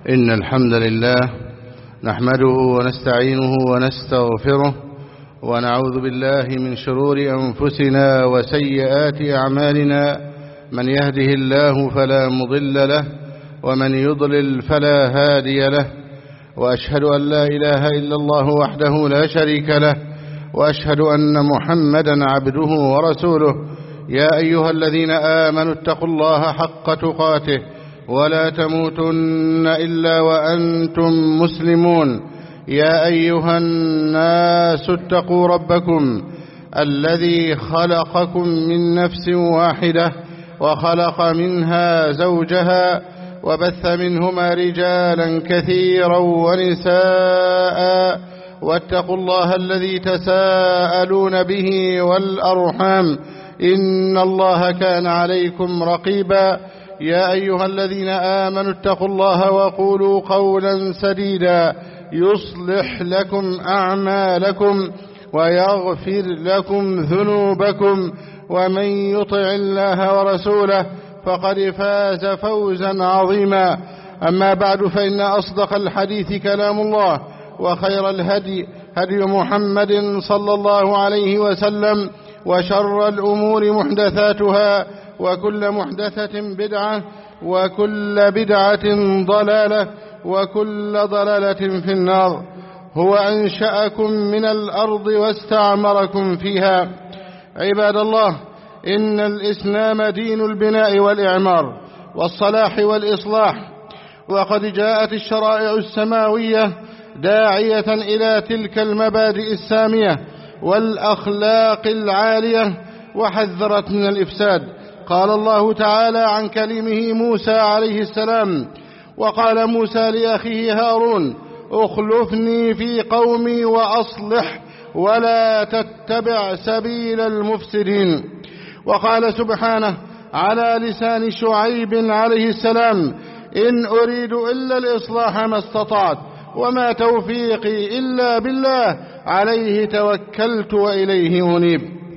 إن الحمد لله نحمده ونستعينه ونستغفره ونعوذ بالله من شرور أنفسنا وسيئات أعمالنا. من يهده الله فلا مضل له ومن يضلل فلا هادي له، وأشهد أن لا إله إلا الله وحده لا شريك له، وأشهد أن محمدا عبده ورسوله. يا أيها الذين آمنوا اتقوا الله حق تقاته ولا تموتن إلا وأنتم مسلمون. يا أيها الناس اتقوا ربكم الذي خلقكم من نفس واحدة وخلق منها زوجها وبث منهما رجالا كثيرا ونساء، واتقوا الله الذي تساءلون به والأرحام إن الله كان عليكم رقيبا. يا أيها الذين آمنوا اتقوا الله وقولوا قولا سديدا يصلح لكم أعمالكم ويغفر لكم ذنوبكم، ومن يطع الله ورسوله فقد فاز فوزا عظيما. أما بعد، فإن أصدق الحديث كلام الله، وخير الهدي هدي محمد صلى الله عليه وسلم، وشر الأمور محدثاتها، وكل محدثة بدعة، وكل بدعة ضلالة، وكل ضلالة في النار. هو أنشأكم من الأرض واستعمركم فيها. عباد الله، إن الإسلام دين البناء والإعمار والصلاح والإصلاح، وقد جاءت الشرائع السماوية داعية إلى تلك المبادئ السامية والأخلاق العالية، وحذرت من الإفساد. قال الله تعالى عن كلمه موسى عليه السلام: وقال موسى لأخيه هارون: اخلفني في قومي وأصلح ولا تتبع سبيل المفسدين. وقال سبحانه على لسان شعيب عليه السلام: إن أريد إلا الإصلاح ما استطعت، وما توفيقي إلا بالله، عليه توكلت وإليه أنيب.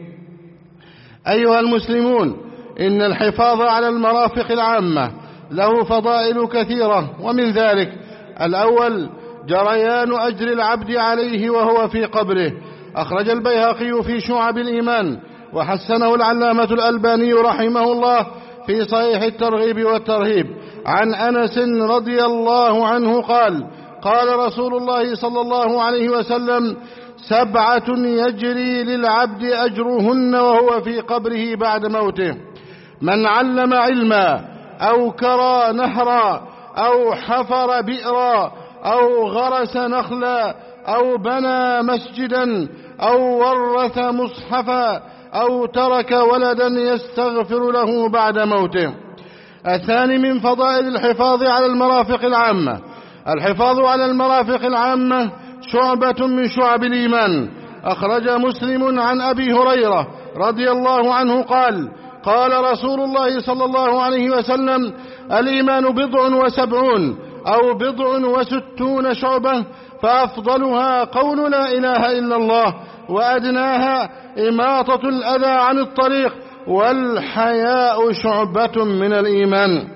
أيها المسلمون، إن الحفاظ على المرافق العامة له فضائل كثيرة، ومن ذلك: الأول جريان أجر العبد عليه وهو في قبره. أخرج البيهقي في شعب الإيمان، وحسنه العلامة الألباني رحمه الله في صحيح الترغيب والترهيب، عن أنس رضي الله عنه قال: قال رسول الله صلى الله عليه وسلم: 7 يجري للعبد أجرهن وهو في قبره بعد موته: من علم علما، أو كرى نهرا، أو حفر بئرا، أو غرس نخلا، أو بنى مسجدا، أو ورث مصحفا، أو ترك ولدا يستغفر له بعد موته. الثاني من فضائل الحفاظ على المرافق العامة: الحفاظ على المرافق العامة شعبة من شعب الإيمان. أخرج مسلم عن أبي هريرة رضي الله عنه قال: قال رسول الله صلى الله عليه وسلم: الإيمان 70 أو 60 شعبة، فأفضلها قول لا إله إلا الله، وأدناها إماطة الأذى عن الطريق، والحياء شعبة من الإيمان.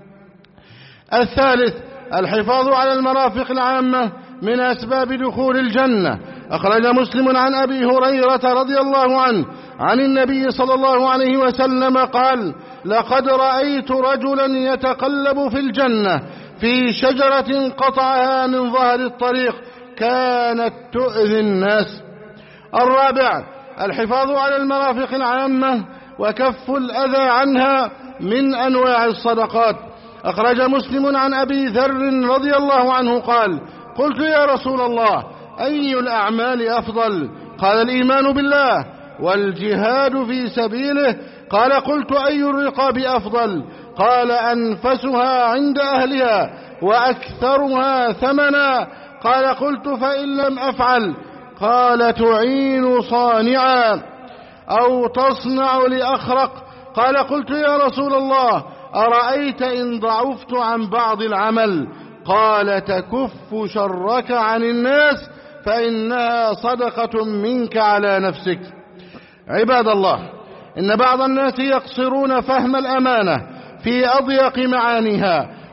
الثالث الحفاظ على المرافق العامة من أسباب دخول الجنة. أخرج مسلم عن أبي هريرة رضي الله عنه عن النبي صلى الله عليه وسلم قال: لقد رأيت رجلا يتقلب في الجنة في شجرة قطعها من ظهر الطريق كانت تؤذي الناس. الرابع الحفاظ على المرافق العامة وكف الأذى عنها من أنواع الصدقات. أخرج مسلم عن أبي ذر رضي الله عنه قال: قلت يا رسول الله، أي الأعمال أفضل؟ قال: الإيمان بالله والجهاد في سبيله. قال: قلت أي الرقاب أفضل؟ قال: أنفسها عند أهلها وأكثرها ثمنا. قال: قلت فإن لم أفعل؟ قال: تعين صانعا أو تصنع لأخرق. قال: قلت يا رسول الله، أرأيت إن ضعفت عن بعض العمل؟ قال: تكف شرك عن الناس، فإنها صدقة منك على نفسك. عباد الله، إن بعض الناس يقصرون فهم الأمانة في أضيق معانيها،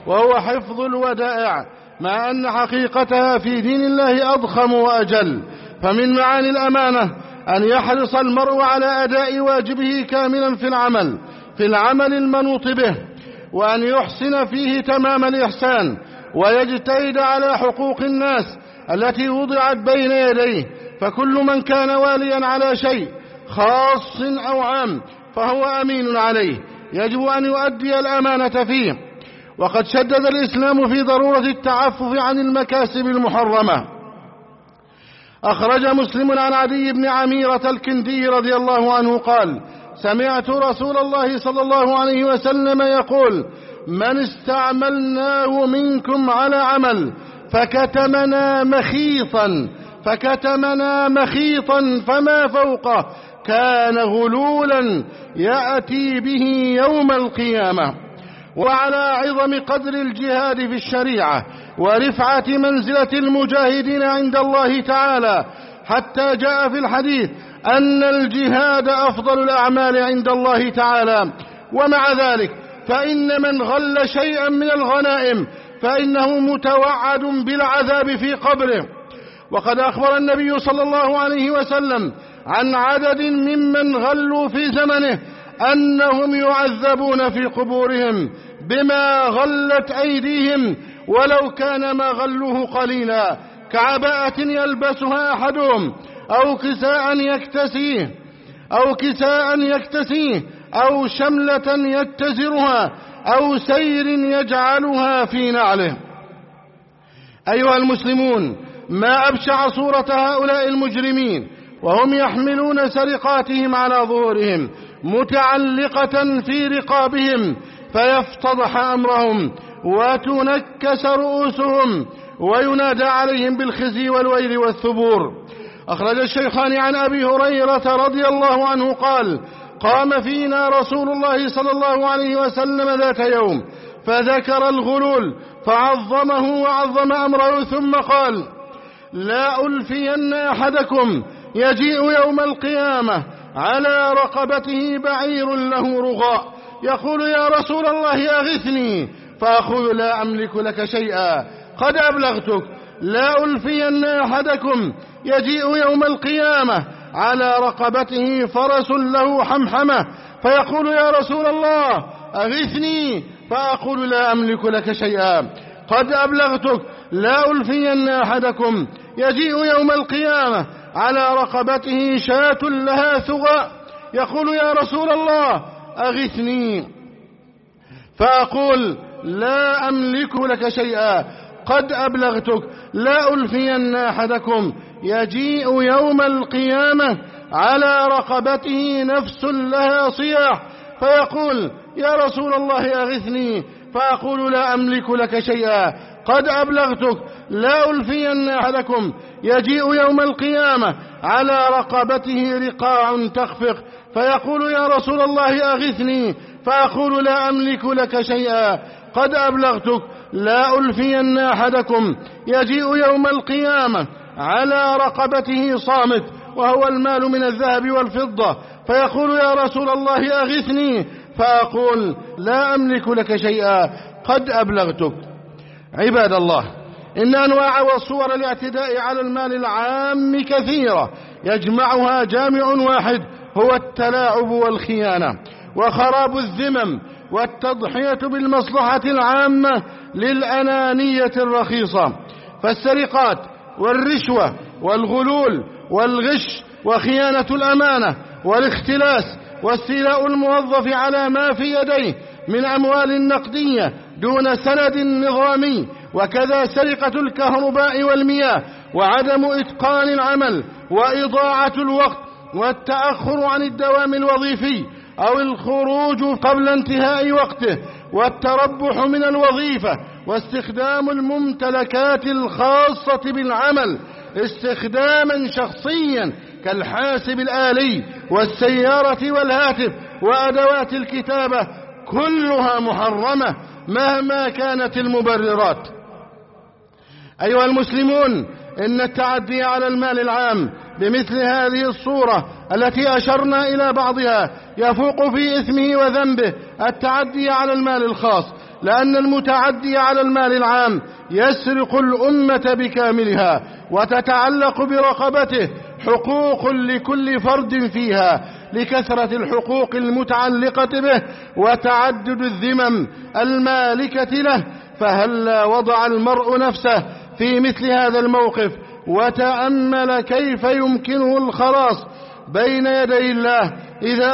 وهو حفظ الودائع، مع أن حقيقتها في دين الله أضخم وأجل. فمن معاني الأمانة أن يحرص المرء على أداء واجبه كاملا في العمل المنوط به، وأن يحسن فيه تمام الإحسان، ويجتهد على حقوق الناس التي وضعت بين يديه. فكل من كان واليا على شيء خاص أو عام فهو أمين عليه، يجب أن يؤدي الأمانة فيه. وقد شدد الإسلام في ضرورة التعفف عن المكاسب المحرمة. أخرج مسلم عن عدي بن عميرة الكندي رضي الله عنه قال: سمعت رسول الله صلى الله عليه وسلم يقول: من استعملناه منكم على عمل فكتمنا مخيطا فما فوقه كان غلولا يأتي به يوم القيامة. وعلى عظم قدر الجهاد في الشريعة ورفعة منزلة المجاهدين عند الله تعالى، حتى جاء في الحديث أن الجهاد أفضل الأعمال عند الله تعالى. ومع ذلك فإن من غل شيئا من الغنائم فإنه متوعد بالعذاب في قبره. وقد أخبر النبي صلى الله عليه وسلم عن عدد ممن غلوا في زمنه أنهم يعذبون في قبورهم بما غلت أيديهم، ولو كان ما غلوه قليلا، كعباءة يلبسها أحدهم، أو كساء يكتسيه، أو شملة يتزرها، أو سير يجعلها في نعله. أيها المسلمون، ما أبشع صورة هؤلاء المجرمين وهم يحملون سرقاتهم على ظهورهم متعلقة في رقابهم، فيفتضح أمرهم وتنكس رؤوسهم وينادى عليهم بالخزي والويل والثبور. أخرج الشيخان عن أبي هريرة رضي الله عنه قال: قام فينا رسول الله صلى الله عليه وسلم ذات يوم فذكر الغلول فعظمه وعظم أمره، ثم قال: لا ألفين أحدكم يجيء يوم القيامة على رقبته بعير له رغاء، يقول: يا رسول الله أغثني، فأقول: لا أملك لك شيئا، قد أبلغتك. لا ألفين أحدكم يجيء يوم القيامة على رقبته فرس له حمحمة، فيقول: يا رسول الله أغثني، فأقول: لا أملك لك شيئا، قد أبلغتك. لا ألفين أحدكم يجيء يوم القيامة على رقبته شاة لها ثغى، يقول: يا رسول الله أغثني، فأقول: لا أملك لك شيئا، قد أبلغتك. لا ألفين أحدكم يجيء يوم القيامة على رقبته نفس لها صياح، فيقول: يا رسول الله أغثني، فأقول: لا أملك لك شيئا، قد أبلغتك. لا ألفين أحدكم يجيء يوم القيامة على رقبته رقاع تخفق، فيقول: يا رسول الله أغثني، فأقول: لا أملك لك شيئا، قد أبلغتك. لا ألفين أحدكم يجيء يوم القيامة على رقبته صامت، وهو المال من الذهب والفضة، فيقول: يا رسول الله أغثني، فأقول: لا أملك لك شيئا، قد أبلغتك. عباد الله، إن أنواع وصور الاعتداء على المال العام كثيرة، يجمعها جامع واحد هو التلاعب والخيانة وخراب الذمم والتضحية بالمصلحة العامة للأنانية الرخيصة. فالسرقات والرشوة والغلول والغش وخيانة الأمانة والاختلاس واستيلاء الموظف على ما في يديه من أموال نقدية دون سند نظامي، وكذا سرقة الكهرباء والمياه وعدم إتقان العمل وإضاعة الوقت والتأخر عن الدوام الوظيفي أو الخروج قبل انتهاء وقته والتربح من الوظيفة واستخدام الممتلكات الخاصة بالعمل استخداما شخصيا كالحاسب الآلي والسيارة والهاتف وأدوات الكتابة، كلها محرمة مهما كانت المبررات. أيها المسلمون، إن التعدي على المال العام بمثل هذه الصورة التي أشرنا إلى بعضها يفوق في إثمه وذنبه التعدي على المال الخاص، لأن المتعدي على المال العام يسرق الأمة بكاملها، وتتعلق برقبته حقوق لكل فرد فيها لكثرة الحقوق المتعلقة به وتعدد الذمم المالكة له. فهلا وضع المرء نفسه في مثل هذا الموقف وتأمل كيف يمكنه الخلاص بين يدي الله إذا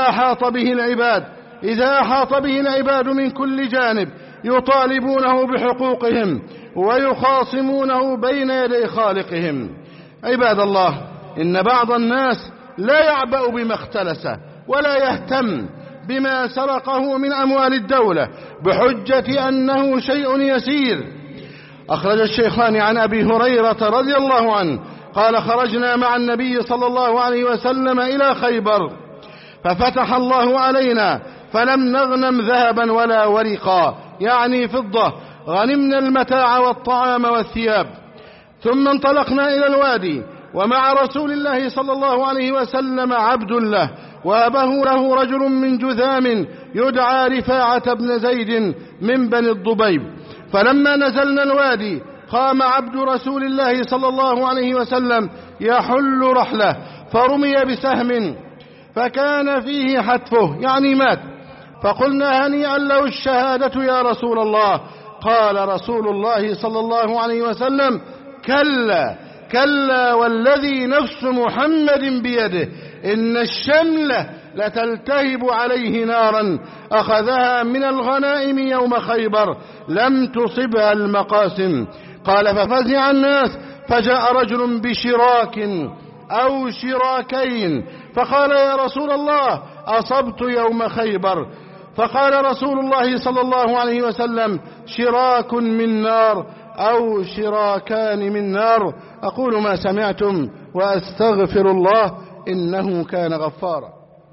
أحاط به العباد من كل جانب يطالبونه بحقوقهم ويخاصمونه بين يدي خالقهم. عباد الله، إن بعض الناس لا يعبأ بما اختلس ولا يهتم بما سرقه من أموال الدولة بحجة أنه شيء يسير. أخرج الشيخان عن أبي هريرة رضي الله عنه قال: خرجنا مع النبي صلى الله عليه وسلم إلى خيبر ففتح الله علينا فلم نغنم ذهبا ولا ورقا، يعني فضة، غنمنا المتاع والطعام والثياب. ثم انطلقنا إلى الوادي ومع رسول الله صلى الله عليه وسلم عبد له، وأباه له رجل من جذام يدعى رفاعة بن زيد من بني الضبيب. فلما نزلنا الوادي قام عبد رسول الله صلى الله عليه وسلم يحل رحله فرمي بسهم فكان فيه حتفه، يعني مات. فقلنا: هنيئا له الشهادة يا رسول الله. قال رسول الله صلى الله عليه وسلم: كلا كلا والذي نفس محمد بيده إن الشملة لتلتهب عليه نارا أخذها من الغنائم يوم خيبر لم تصبها المقاسم. قال: ففزع الناس فجاء رجل بشراك أو شراكين فقال: يا رسول الله أصبت يوم خيبر. فقال رسول الله صلى الله عليه وسلم: شراك من نار أو شراكان من نار. أقول ما سمعتم وأستغفر الله إنه كان غفارا.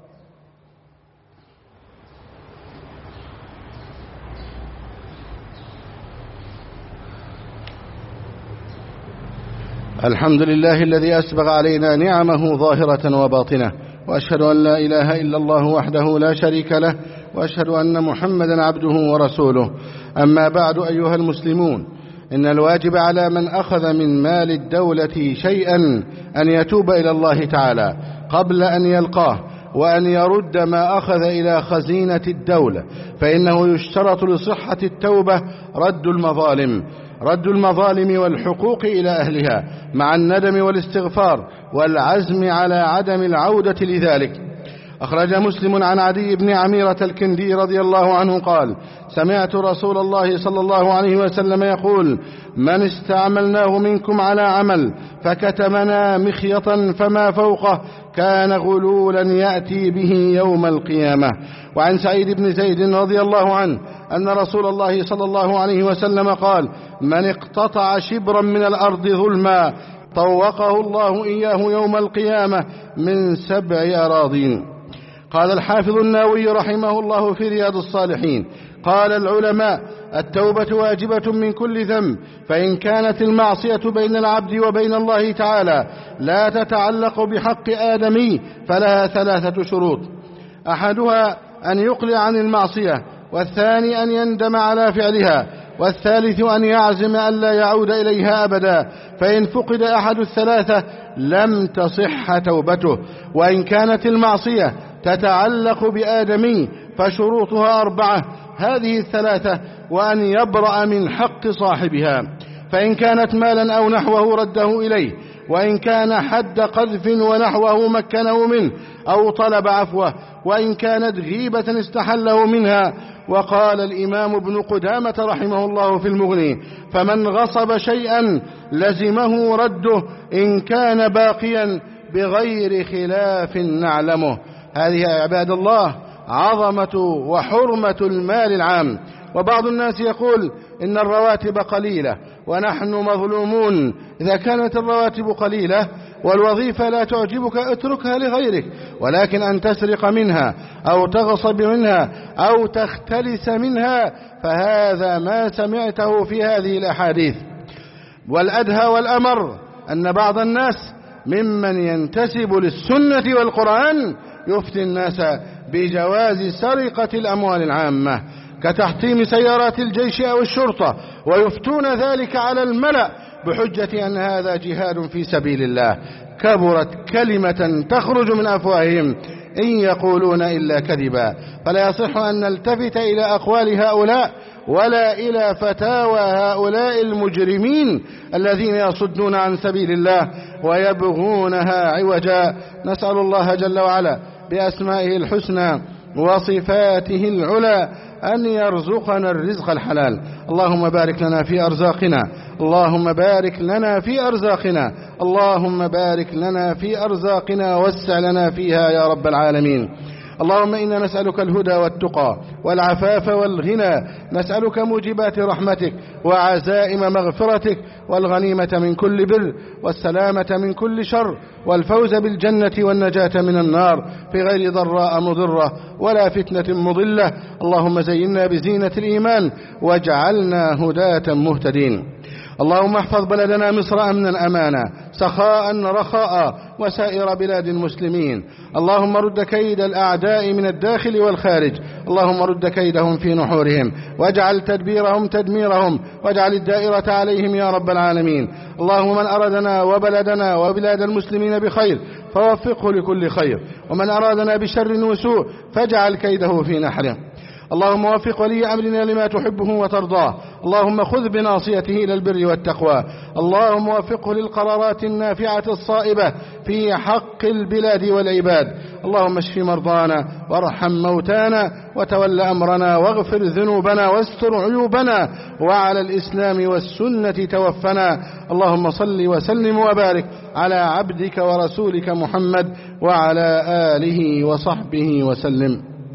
الحمد لله الذي أسبغ علينا نعمه ظاهرة وباطنة، وأشهد أن لا إله إلا الله وحده لا شريك له، وأشهد أن محمدا عبده ورسوله. أما بعد، أيها المسلمون، إن الواجب على من أخذ من مال الدولة شيئا أن يتوب إلى الله تعالى قبل أن يلقاه، وأن يرد ما أخذ إلى خزينة الدولة، فإنه يشترط لصحة التوبة رد المظالم والحقوق إلى أهلها مع الندم والاستغفار والعزم على عدم العودة لذلك. أخرج مسلم عن عدي بن عميرة الكندي رضي الله عنه قال: سمعت رسول الله صلى الله عليه وسلم يقول: من استعملناه منكم على عمل فكتمنا مخيطا فما فوقه كان غلولا يأتي به يوم القيامة. وعن سعيد بن زيد رضي الله عنه أن رسول الله صلى الله عليه وسلم قال: من اقتطع شبرا من الأرض ظلما طوقه الله إياه يوم القيامة من 7 أراضين. قال الحافظ النووي رحمه الله في رياض الصالحين: قال العلماء: التوبة واجبة من كل ذنب، فإن كانت المعصية بين العبد وبين الله تعالى لا تتعلق بحق آدمي فلها 3 شروط: أحدها أن يقلع عن المعصية، والثاني أن يندم على فعلها، والثالث أن يعزم ألا يعود إليها أبدا، فإن فقد أحد ال3 لم تصح توبته. وإن كانت المعصية تتعلق بآدمي فشروطها 4، هذه ال3: وأن يبرأ من حق صاحبها، فإن كانت مالا أو نحوه رده إليه، وإن كان حد قذف ونحوه مكنه منه أو طلب عفوه، وإن كانت غيبة استحله منها. وقال الإمام ابن قدامة رحمه الله في المغني: فمن غصب شيئا لزمه رده إن كان باقيا بغير خلاف نعلمه. هذه يا عباد الله عظمة وحرمة المال العام. وبعض الناس يقول إن الرواتب قليلة ونحن مظلومون. إذا كانت الرواتب قليلة والوظيفة لا تعجبك اتركها لغيرك، ولكن أن تسرق منها أو تغصب منها أو تختلس منها فهذا ما سمعته في هذه الأحاديث. والأدهى والأمر أن بعض الناس ممن ينتسب للسنة والقرآن يفتي الناس بجواز سرقة الأموال العامة، كتحطيم سيارات الجيش أو الشرطة، ويفتون ذلك على الملأ بحجة أن هذا جهاد في سبيل الله. كبرت كلمة تخرج من أفواههم إن يقولون إلا كذبا. فلا يصح أن نلتفت إلى أقوال هؤلاء ولا إلى فتاوى هؤلاء المجرمين الذين يصدون عن سبيل الله ويبغونها عوجا. نسأل الله جل وعلا بأسمائه الحسنى وصفاته العلى أن يرزقنا الرزق الحلال. اللهم بارك لنا في أرزاقنا، اللهم بارك لنا في أرزاقنا، اللهم بارك لنا في أرزاقنا وسع لنا فيها يا رب العالمين. اللهم إنا نسألك الهدى والتقى والعفاف والغنى، نسألك موجبات رحمتك وعزائم مغفرتك والغنيمة من كل بر والسلامة من كل شر والفوز بالجنة والنجاة من النار في غير ضراء مضرة ولا فتنة مضلة. اللهم زينا بزينة الإيمان واجعلنا هداة مهتدين. اللهم احفظ بلدنا مصر أمنا أمانا سخاء رخاء وسائر بلاد المسلمين. اللهم رد كيد الأعداء من الداخل والخارج، اللهم رد كيدهم في نحورهم واجعل تدبيرهم تدميرهم واجعل الدائرة عليهم يا رب العالمين. اللهم من أرادنا وبلدنا وبلاد المسلمين بخير فوفقه لكل خير، ومن أرادنا بشر وسوء فاجعل كيده في نحره. اللهم وفق ولي أمرنا لما تحبه وترضاه، اللهم خذ بناصيته إلى البر والتقوى، اللهم وفقه للقرارات النافعة الصائبة في حق البلاد والعباد. اللهم اشف مرضانا وارحم موتانا وتول أمرنا واغفر ذنوبنا واستر عيوبنا وعلى الإسلام والسنة توفنا. اللهم صل وسلم وبارك على عبدك ورسولك محمد وعلى آله وصحبه وسلم.